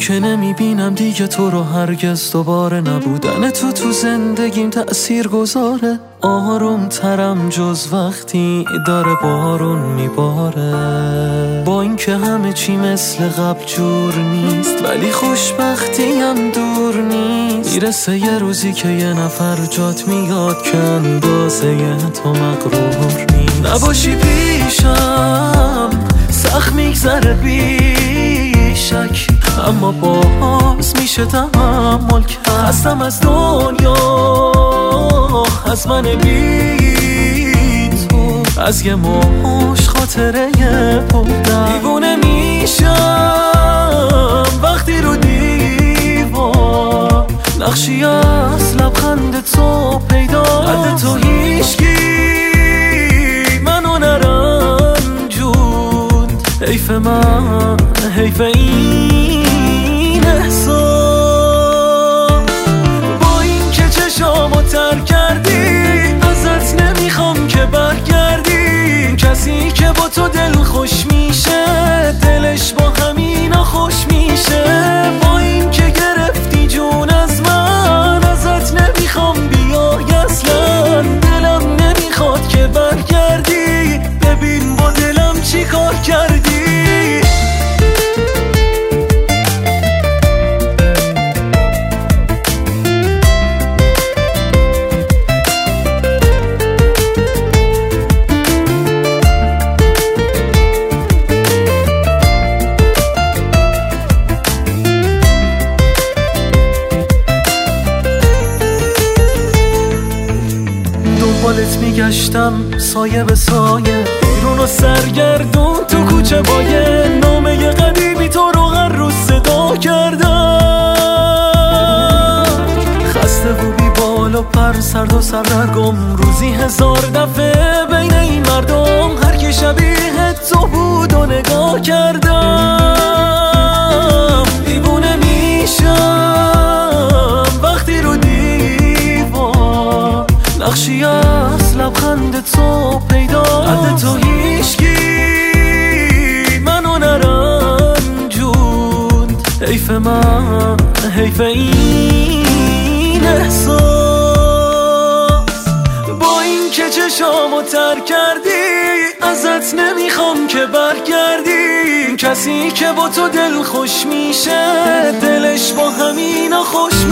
که نمیبینم دیگه تو رو هرگز دوباره. نبودن تو زندگیم تأثیر گذاره. آروم ترم جز وقتی داره بارون میباره. با اینکه همه چی مثل قبل جور نیست، ولی خوشبختی هم دور نیست. میرسه یه روزی که یه نفر جات میاد که اندازه تو مغرور نیست. نباشی پیشم سخت میگذره بیشک، اما باز میشه تحمل کرد. هستم از دنیا، از من بی تو، از یه موش خاطره بودم. دیوونه میشم وقتی رو دیوار نقشی از لبخند تو پیدا. قد تو هیچکی منو نرنجوند. حیف من، حیف این احساس. با این که چشامو تر کردی، ازت نمیخوام که برگردی. کسی که با تو دل خوش میشه، دلش با همینا خوش میشه. با این که گرفتی جون از من، ازت نمیخوام بیای اصلا. دلم نمیخواد که برگردی، ببین با دلم چی کار کردی. دنبالت میگشتم سایه به سایه، بیرون و سرگردون تو کوچه باید. نامه قدیمی تو رو هر روز صدا کردم. خسته و بی بال و پر، سرد و سردرگم، روزی 1000 دفعه بین این مردم. هر کی شبیه تو بود و نگاه کردم. دیوونه میشم وقتی رو دیوار نقشی از لبخند تو پیدا. قد تو هیچکی منو نرنجوند. حیف من، حیف این احساس. با این که چشامو تر کردی، ازت نمیخوام که برگردی. کسی که با تو دل خوش میشه، دلش با همینا خوش